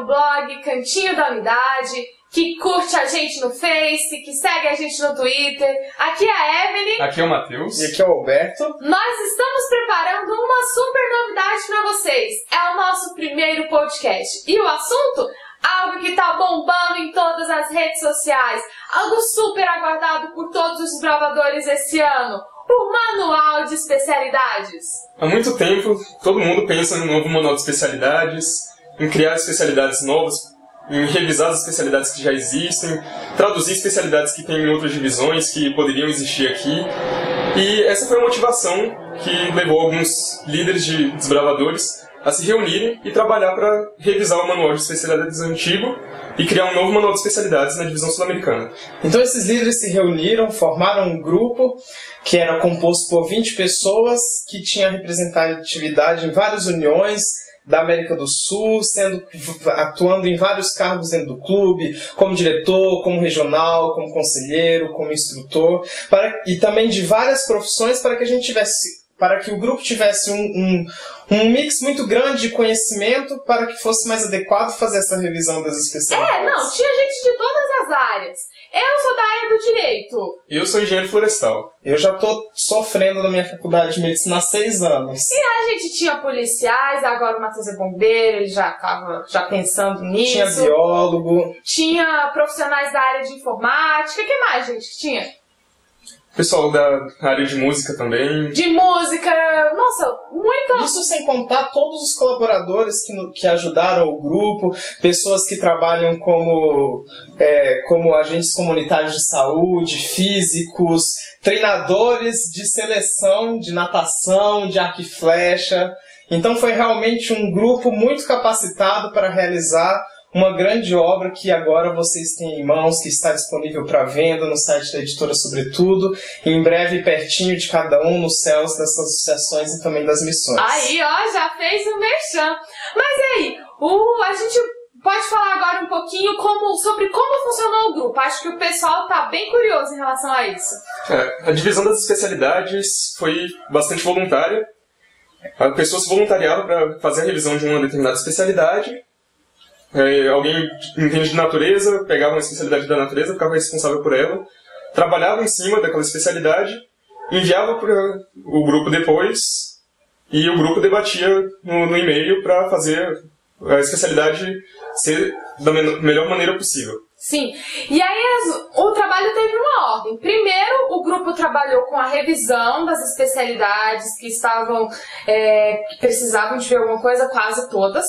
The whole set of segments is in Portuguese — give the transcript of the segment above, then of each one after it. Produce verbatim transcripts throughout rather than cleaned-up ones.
o blog Cantinho da Unidade, que curte a gente no Face, que segue a gente no Twitter. Aqui é a Evelyn. Aqui é o Matheus. E aqui é o Alberto. Nós estamos preparando uma super novidade para vocês. É o nosso primeiro podcast. E o assunto? Algo que tá bombando em todas as redes sociais. Algo super aguardado por todos os desbravadores esse ano. O Manual de Especialidades. Há muito tempo, todo mundo pensa no novo Manual de Especialidades, em criar especialidades novas, em revisar as especialidades que já existem, traduzir especialidades que tem em outras divisões que poderiam existir aqui. E essa foi a motivação que levou alguns líderes de desbravadores a se reunirem e trabalhar para revisar o Manual de Especialidades antigo e criar um novo Manual de Especialidades na divisão sul-americana. Então esses líderes se reuniram, formaram um grupo que era composto por vinte pessoas, que tinha representatividade em várias uniões da América do Sul, sendo, atuando em vários cargos dentro do clube, como diretor, como regional, como conselheiro, como instrutor, para, e também de várias profissões, para que a gente tivesse, para que o grupo tivesse um, um, um mix muito grande de conhecimento, para que fosse mais adequado fazer essa revisão das especialidades. É, não, tinha gente de todas as áreas. Eu sou da área do direito. Eu sou engenheiro florestal. Eu já tô sofrendo na minha faculdade de medicina há seis anos. E a gente tinha policiais, agora o Matheus é bombeiro, ele já estava já pensando nisso. Tinha biólogo. Tinha profissionais da área de informática. O que mais, gente, que tinha? Pessoal da área de música também. De música, nossa, muita... Isso sem contar todos os colaboradores que, que ajudaram o grupo, pessoas que trabalham como, é, como agentes comunitários de saúde, físicos, treinadores de seleção, de natação, de arco e flecha. Então foi realmente um grupo muito capacitado para realizar uma grande obra que agora vocês têm em mãos, que está disponível para venda no site da editora Sobretudo, e em breve pertinho de cada um nos céus dessas associações e também das missões. Aí, ó, já fez o merchan. Mas e aí, o, a gente pode falar agora um pouquinho como, sobre como funcionou o grupo. Acho que o pessoal está bem curioso em relação a isso. É, a divisão das especialidades foi bastante voluntária. A pessoa se voluntariava para fazer a revisão de uma determinada especialidade. É, alguém entende de natureza, pegava uma especialidade da natureza, ficava responsável por ela, trabalhava em cima daquela especialidade, enviava para o grupo depois, e o grupo debatia no, no e-mail para fazer a especialidade ser da me- melhor maneira possível. Sim, e aí as, o trabalho teve uma ordem. Primeiro, o grupo trabalhou com a revisão das especialidades que estavam, é, que precisavam de ver alguma coisa, quase todas.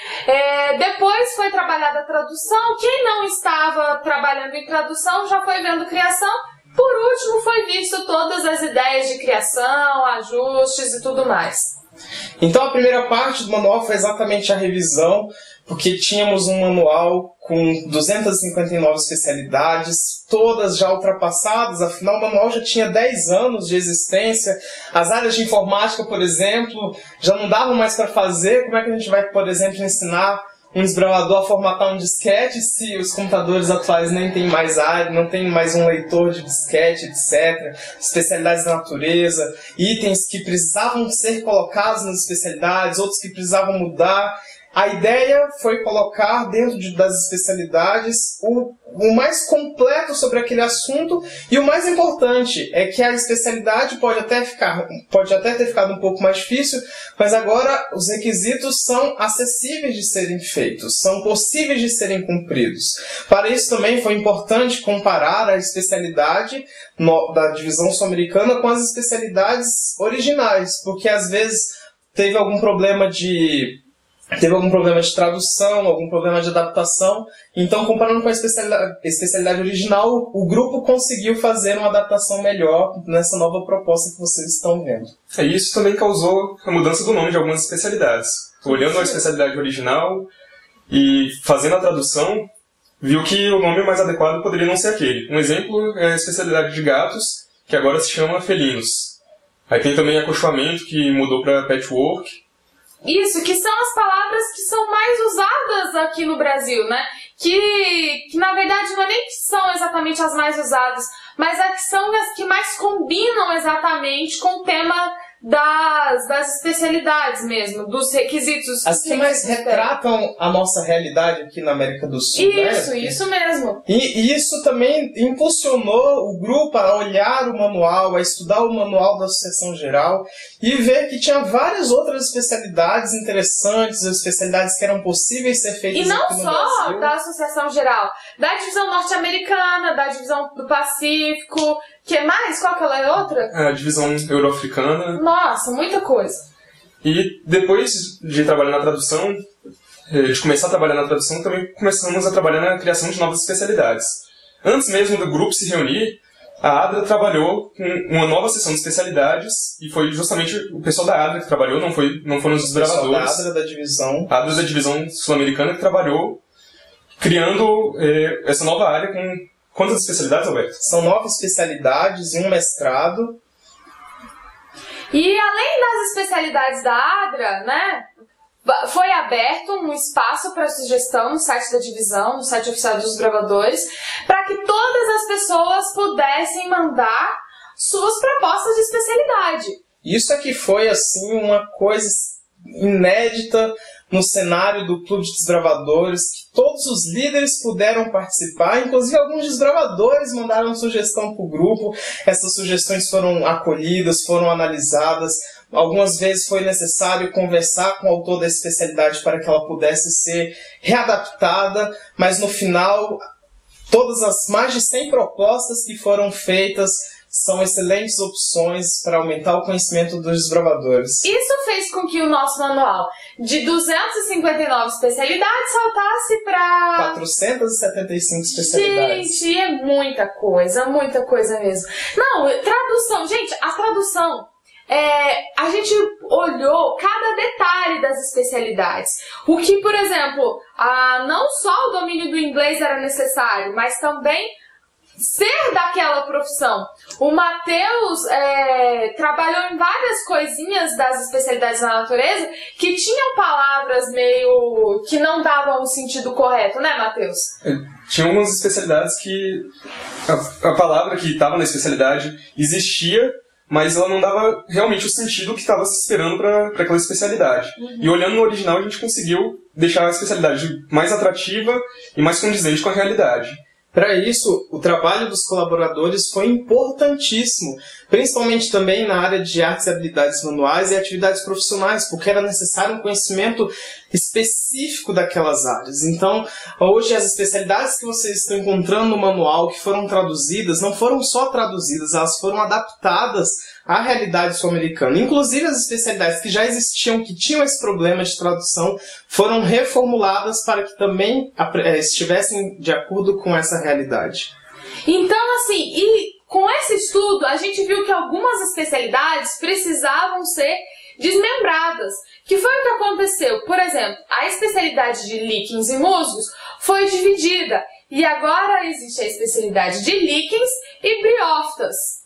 É, depois foi trabalhada a tradução. Quem não estava trabalhando em tradução já foi vendo criação. Por último, foi visto todas as ideias de criação, ajustes e tudo mais. Então a primeira parte do manual foi exatamente a revisão, porque tínhamos um manual com duzentas e cinquenta e nove especialidades, todas já ultrapassadas, afinal o manual já tinha dez anos de existência. As áreas de informática, por exemplo, já não davam mais para fazer. Como é que a gente vai, por exemplo, ensinar um desbravador a formatar um disquete se os computadores atuais nem têm mais área, não tem mais um leitor de disquete, etcétera. Especialidades da natureza, itens que precisavam ser colocados nas especialidades, outros que precisavam mudar. A ideia foi colocar dentro de, das especialidades o, o mais completo sobre aquele assunto, e o mais importante é que a especialidade pode até, ficar, pode até ter ficado um pouco mais difícil, mas agora os requisitos são acessíveis de serem feitos, são possíveis de serem cumpridos. Para isso também foi importante comparar a especialidade no, da divisão sul-americana com as especialidades originais, porque às vezes teve algum problema de... Teve algum problema de tradução, algum problema de adaptação. Então, comparando com a especialidade, especialidade original, o grupo conseguiu fazer uma adaptação melhor nessa nova proposta que vocês estão vendo. É, isso também causou a mudança do nome de algumas especialidades. Olhando a especialidade original e fazendo a tradução, viu que o nome mais adequado poderia não ser aquele. Um exemplo é a especialidade de gatos, que agora se chama felinos. Aí tem também acolchoamento, que mudou para patchwork. Isso, que são as palavras que são mais usadas aqui no Brasil, né? Que, que na verdade não é nem que são exatamente as mais usadas, mas é que são as que mais combinam exatamente com o tema das, das especialidades mesmo, dos requisitos. As que mais retratam a nossa realidade aqui na América do Sul. Isso, né? isso mesmo. E isso também impulsionou o grupo a olhar o manual, a estudar o manual da Associação Geral e ver que tinha várias outras especialidades interessantes, especialidades que eram possíveis de ser feitas E não aqui no só Brasil. da Associação Geral, da divisão norte-americana, da divisão do Pacífico, que mais? Qual que ela é outra? A divisão euro-africana. Nossa, muita coisa. E depois de trabalhar na tradução, de começar a trabalhar na tradução, também começamos a trabalhar na criação de novas especialidades. Antes mesmo do grupo se reunir, a ADRA trabalhou com uma nova seção de especialidades, e foi justamente o pessoal da ADRA que trabalhou, não, foi, não foram os desbravadores. A ADRA da divisão. A ADRA da divisão sul-americana que trabalhou criando eh, essa nova área com... Quantas especialidades, Alberto? São nove especialidades e um mestrado. E além das especialidades da ADRA, né, foi aberto um espaço para sugestão no site da divisão, no site oficial dos desbravadores, para que todas as pessoas pudessem mandar suas propostas de especialidade. Isso é que foi, assim, uma coisa inédita no cenário do Clube de Desbravadores, que todos os líderes puderam participar, inclusive alguns desbravadores mandaram sugestão para o grupo, essas sugestões foram acolhidas, foram analisadas, algumas vezes foi necessário conversar com o autor da especialidade para que ela pudesse ser readaptada, mas no final, todas as mais de cem propostas que foram feitas são excelentes opções para aumentar o conhecimento dos desbravadores. Isso fez com que o nosso manual de duzentas e cinquenta e nove especialidades saltasse para... quatrocentas e setenta e cinco especialidades. Gente, é muita coisa, muita coisa mesmo. Não, tradução. Gente, a tradução... É, a gente olhou cada detalhe das especialidades. O que, por exemplo, a, não só o domínio do inglês era necessário, mas também ser daquela profissão. O Matheus é, trabalhou em várias coisinhas das especialidades da natureza que tinham palavras meio... que não davam o sentido correto, né, Matheus? Tinha algumas especialidades que a, a palavra que estava na especialidade existia, mas ela não dava realmente o sentido que estava se esperando para aquela especialidade. Uhum. E olhando no original, a gente conseguiu deixar a especialidade mais atrativa e mais condizente com a realidade. Para isso, o trabalho dos colaboradores foi importantíssimo, principalmente também na área de artes e habilidades manuais e atividades profissionais, porque era necessário um conhecimento específico daquelas áreas. Então, hoje as especialidades que vocês estão encontrando no manual, que foram traduzidas, não foram só traduzidas, elas foram adaptadas à realidade sul-americana. Inclusive as especialidades que já existiam, que tinham esse problema de tradução, foram reformuladas para que também estivessem de acordo com essa realidade. Então, assim, e com esse estudo, a gente viu que algumas especialidades precisavam ser desmembradas. Que foi o que aconteceu? Por exemplo, a especialidade de líquens e musgos foi dividida. E agora existe a especialidade de líquens e briófitas.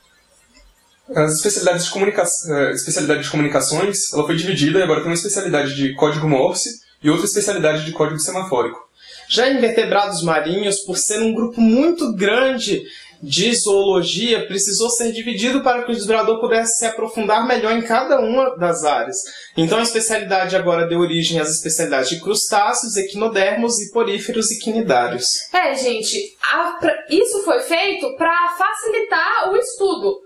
As especialidades de, comunica... especialidade de comunicações, ela foi dividida e agora tem uma especialidade de código Morse e outra especialidade de código semafórico. Já em vertebrados marinhos, por ser um grupo muito grande de zoologia, precisou ser dividido para que o desbravador pudesse se aprofundar melhor em cada uma das áreas. Então a especialidade agora deu origem às especialidades de crustáceos, equinodermos e poríferos e quinidários. É, gente, a, pra, isso foi feito para facilitar o estudo,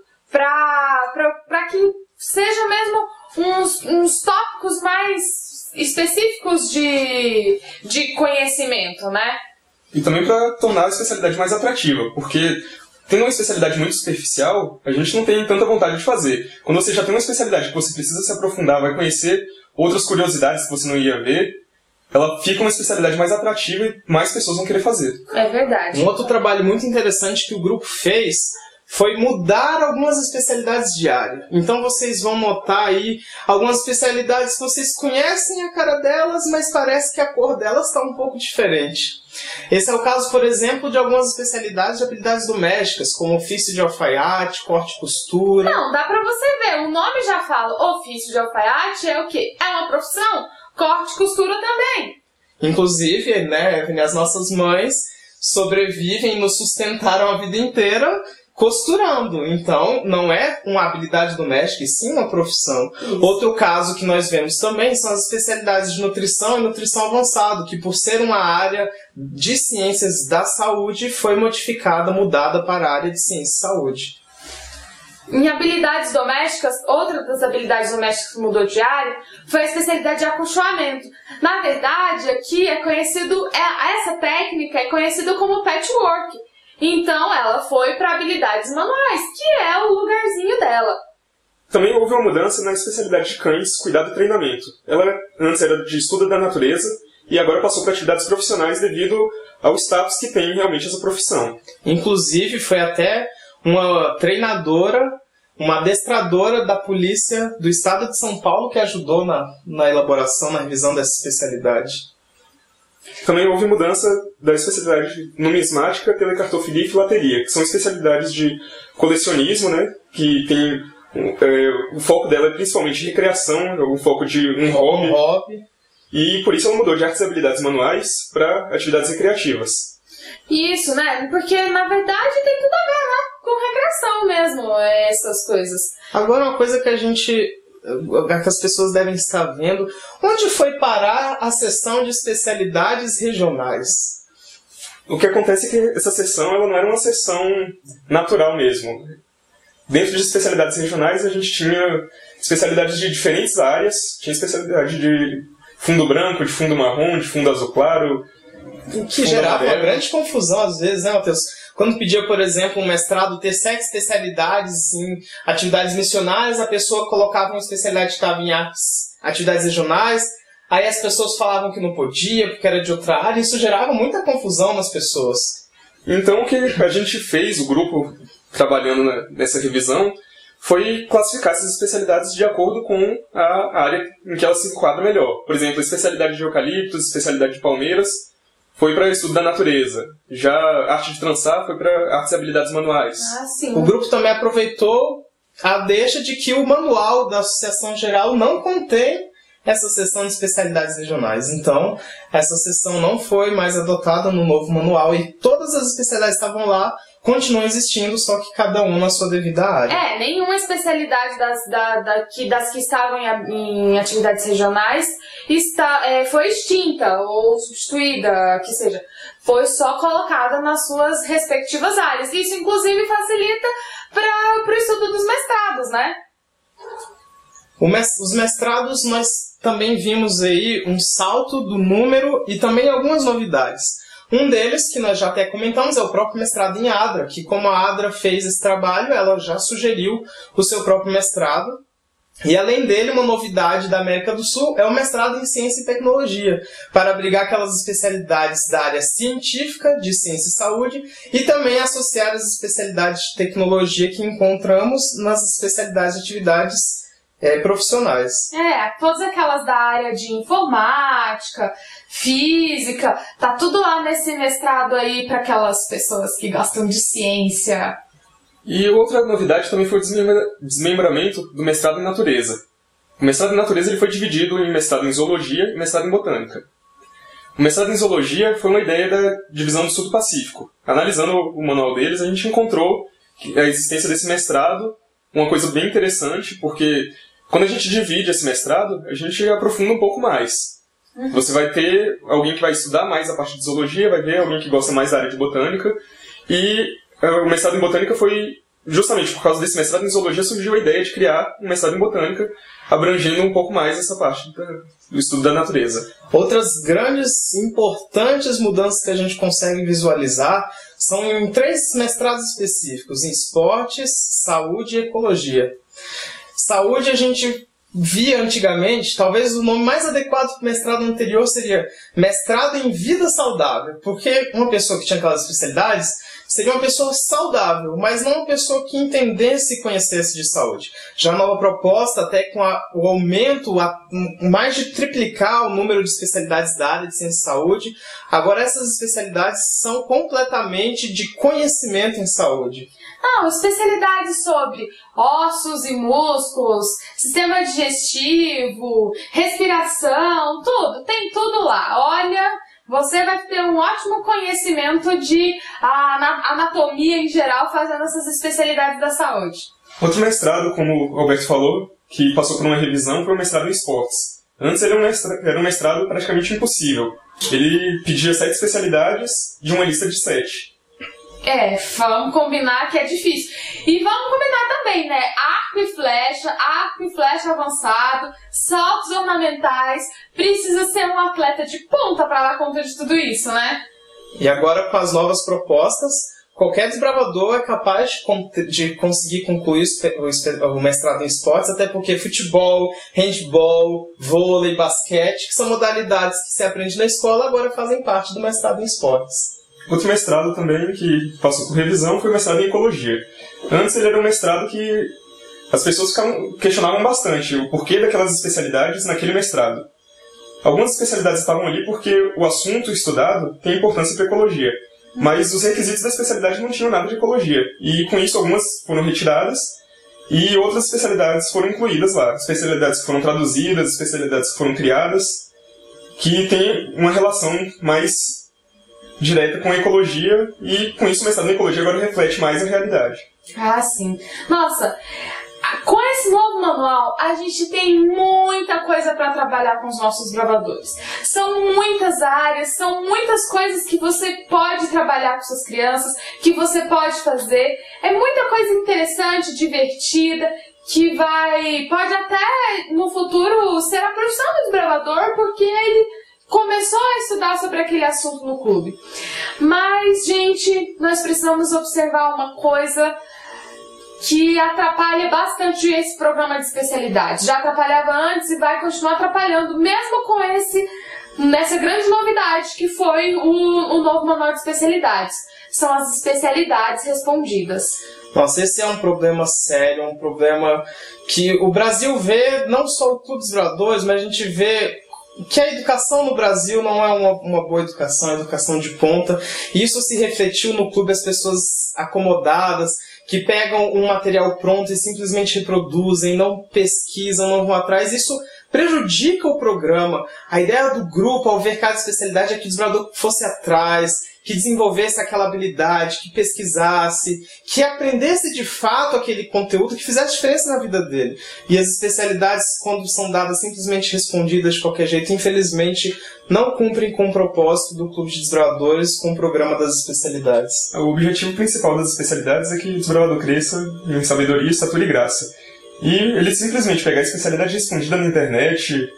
para que seja mesmo uns, uns tópicos mais específicos de, de conhecimento, né? E também para tornar a especialidade mais atrativa, porque tendo uma especialidade muito superficial, a gente não tem tanta vontade de fazer. Quando você já tem uma especialidade que você precisa se aprofundar, vai conhecer outras curiosidades que você não ia ver, ela fica uma especialidade mais atrativa e mais pessoas vão querer fazer. É verdade. Um outro trabalho muito interessante que o grupo fez foi mudar algumas especialidades de área. Então vocês vão notar aí algumas especialidades que vocês conhecem a cara delas, mas parece que a cor delas está um pouco diferente. Esse é o caso, por exemplo, de algumas especialidades de habilidades domésticas, como ofício de alfaiate, corte e costura. Não, dá pra você ver, o nome já fala, ofício de alfaiate é o quê? É uma profissão, corte e costura também. Inclusive, né, as nossas mães sobrevivem e nos sustentaram a vida inteira costurando. Então, não é uma habilidade doméstica, e sim uma profissão. Isso. Outro caso que nós vemos também são as especialidades de nutrição e nutrição avançado, que por ser uma área de ciências da saúde, foi modificada, mudada para a área de ciência e saúde. Em habilidades domésticas, outra das habilidades domésticas que mudou de área foi a especialidade de acolchoamento. Na verdade, aqui é conhecido, é, essa técnica é conhecida como patchwork. Então, ela foi para habilidades manuais, que é o lugarzinho dela. Também houve uma mudança na especialidade de cães, cuidado e treinamento. Ela antes era de estudo da natureza e agora passou para atividades profissionais devido ao status que tem realmente essa profissão. Inclusive, foi até uma treinadora, uma adestradora da polícia do estado de São Paulo que ajudou na, na elaboração, na revisão dessa especialidade. Também houve mudança da especialidade numismática, telecartofilia e filateria, que são especialidades de colecionismo, né, que tem, é, o foco dela é principalmente recreação, o foco de um hobby, um hobby. E por isso ela mudou de artes e habilidades manuais para atividades recreativas. Isso, né? Porque, na verdade, tem tudo a ver, né? Com recreação mesmo, essas coisas. Agora, uma coisa que a gente... que as pessoas devem estar vendo, onde foi parar a seção de especialidades regionais? O que acontece é que essa seção ela não era uma seção natural mesmo. Dentro de especialidades regionais, a gente tinha especialidades de diferentes áreas. Tinha especialidade de fundo branco, de fundo marrom, de fundo azul claro. Que gerava uma grande confusão às vezes, né, Matheus? Quando pedia, por exemplo, um mestrado ter sete especialidades em atividades missionárias, a pessoa colocava uma especialidade que estava em artes, atividades regionais, aí as pessoas falavam que não podia, porque era de outra área, e isso gerava muita confusão nas pessoas. Então, o que a gente fez, o grupo trabalhando nessa revisão, foi classificar essas especialidades de acordo com a área em que elas se enquadram melhor. Por exemplo, a especialidade de eucaliptos, a especialidade de palmeiras, foi para estudo da natureza. Já a arte de trançar foi para artes e habilidades manuais. Ah, sim. O grupo também aproveitou a deixa de que o manual da Associação Geral não contém essa seção de especialidades regionais. Então, essa seção não foi mais adotada no novo manual e todas as especialidades que estavam lá continuam existindo, só que cada um na sua devida área. É, nenhuma especialidade das, da, da, que, das que estavam em, em atividades regionais está, é, foi extinta ou substituída, que seja. Foi só colocada nas suas respectivas áreas. Isso, inclusive, facilita para o estudo dos mestrados, né? Os mestrados, nós também vimos aí um salto do número e também algumas novidades. Um deles, que nós já até comentamos, é o próprio mestrado em ADRA, que como a ADRA fez esse trabalho, ela já sugeriu o seu próprio mestrado. E além dele, uma novidade da América do Sul é o mestrado em Ciência e Tecnologia, para abrigar aquelas especialidades da área científica, de ciência e saúde, e também associar as especialidades de tecnologia que encontramos nas especialidades de atividades É, profissionais. É, todas aquelas da área de informática, física, tá tudo lá nesse mestrado aí para aquelas pessoas que gostam de ciência. E outra novidade também foi o desmembra- desmembramento do mestrado em natureza. O mestrado em natureza ele foi dividido em mestrado em zoologia e mestrado em botânica. O mestrado em zoologia foi uma ideia da divisão do Sul do Pacífico. Analisando o manual deles, a gente encontrou a existência desse mestrado, uma coisa bem interessante, porque quando a gente divide esse mestrado, a gente aprofunda um pouco mais. Uhum. Você vai ter alguém que vai estudar mais a parte de zoologia, vai ter alguém que gosta mais da área de botânica. E uh, o mestrado em botânica foi, justamente por causa desse mestrado em zoologia, surgiu a ideia de criar um mestrado em botânica, abrangendo um pouco mais essa parte da, do estudo da natureza. Outras grandes, importantes mudanças que a gente consegue visualizar são em três mestrados específicos, em esportes, saúde e ecologia. Saúde a gente via antigamente, talvez o nome mais adequado para o mestrado anterior seria mestrado em vida saudável, porque uma pessoa que tinha aquelas especialidades seria uma pessoa saudável, mas não uma pessoa que entendesse e conhecesse de saúde. Já a nova proposta, até com a, o aumento, a, mais de triplicar o número de especialidades da área de ciência e saúde, agora essas especialidades são completamente de conhecimento em saúde. Não, especialidades sobre ossos e músculos, sistema digestivo, respiração, tudo, tem tudo lá. Olha, você vai ter um ótimo conhecimento de anatomia em geral, fazendo essas especialidades da saúde. Outro mestrado, como o Alberto falou, que passou por uma revisão, foi o mestrado em esportes. Antes ele era um mestrado praticamente impossível. Ele pedia sete especialidades de uma lista de sete. É, vamos combinar que é difícil. E vamos combinar também, né? Arco e flecha, arco e flecha avançado, saltos ornamentais. Precisa ser um atleta de ponta para dar conta de tudo isso, né? E agora, com as novas propostas, qualquer desbravador é capaz de, de conseguir concluir o, o mestrado em esportes, até porque futebol, handball, vôlei, basquete, que são modalidades que se aprende na escola, agora fazem parte do mestrado em esportes. Outro mestrado também que passou por revisão foi o mestrado em ecologia. Antes ele era um mestrado que as pessoas ficavam, questionavam bastante o porquê daquelas especialidades naquele mestrado. Algumas especialidades estavam ali porque o assunto estudado tem importância para a ecologia, mas os requisitos da especialidade não tinham nada de ecologia. E com isso algumas foram retiradas e outras especialidades foram incluídas lá. Especialidades que foram traduzidas, especialidades que foram criadas, que têm uma relação mais direta com a ecologia, e com isso o mestrado em ecologia agora reflete mais a realidade. Ah, sim. Nossa, com esse novo manual, a gente tem muita coisa para trabalhar com os nossos gravadores. São muitas áreas, são muitas coisas que você pode trabalhar com suas crianças, que você pode fazer. É muita coisa interessante, divertida, que vai, pode até no futuro ser a profissão do desbravador, porque ele começou a estudar sobre aquele assunto no clube. Mas, gente, nós precisamos observar uma coisa que atrapalha bastante esse programa de especialidade. Já atrapalhava antes e vai continuar atrapalhando, mesmo com esse, nessa grande novidade que foi o, o novo manual de especialidades. São as especialidades respondidas. Nossa, esse é um problema sério, um problema que o Brasil vê, não só o Clube dos Desbravadores, mas a gente vê que a educação no Brasil não é uma, uma boa educação, é educação de ponta. E isso se refletiu no clube, as pessoas acomodadas, que pegam um material pronto e simplesmente reproduzem, não pesquisam, não vão atrás. Isso prejudica o programa. A ideia do grupo, ao ver cada especialidade, é que o desbravador fosse atrás, que desenvolvesse aquela habilidade, que pesquisasse, que aprendesse de fato aquele conteúdo, que fizesse diferença na vida dele. E as especialidades, quando são dadas simplesmente respondidas de qualquer jeito, infelizmente não cumprem com o propósito do Clube de Desbravadores com o programa das especialidades. O objetivo principal das especialidades é que o desbravador cresça em sabedoria, estatura e graça. E ele simplesmente pegar a especialidade respondida na internet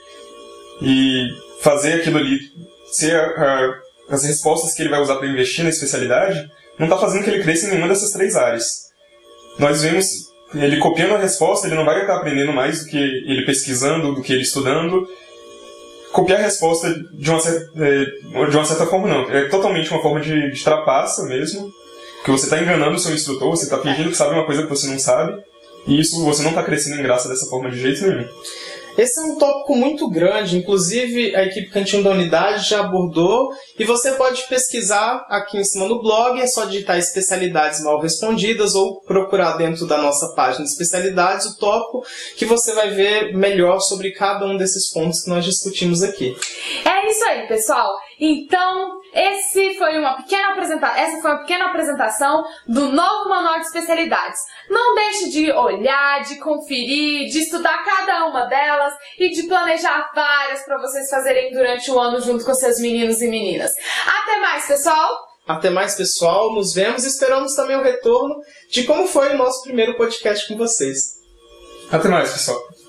e fazer aquilo ali ser a, a, as respostas que ele vai usar para investir na especialidade, não está fazendo que ele cresça em nenhuma dessas três áreas. Nós vemos ele copiando a resposta, ele não vai estar aprendendo mais do que ele pesquisando, do que ele estudando. Copiar a resposta de uma certa, de uma certa forma não, é totalmente uma forma de, de trapaça mesmo, que você está enganando o seu instrutor, você está fingindo que sabe uma coisa que você não sabe. E isso você não está crescendo em graça dessa forma de jeito nenhum. Esse é um tópico muito grande, inclusive a equipe Cantinho da Unidade já abordou, e você pode pesquisar aqui em cima no blog, é só digitar especialidades mal respondidas ou procurar dentro da nossa página de especialidades o tópico que você vai ver melhor sobre cada um desses pontos que nós discutimos aqui. É isso aí, pessoal. Então, esse foi uma pequena apresenta- essa foi uma pequena apresentação do novo manual de especialidades. Não deixe de olhar, de conferir, de estudar cada uma delas e de planejar várias para vocês fazerem durante o ano junto com seus meninos e meninas. Até mais, pessoal! Até mais, pessoal. Nos vemos e esperamos também o retorno de como foi o nosso primeiro podcast com vocês. Até mais, pessoal.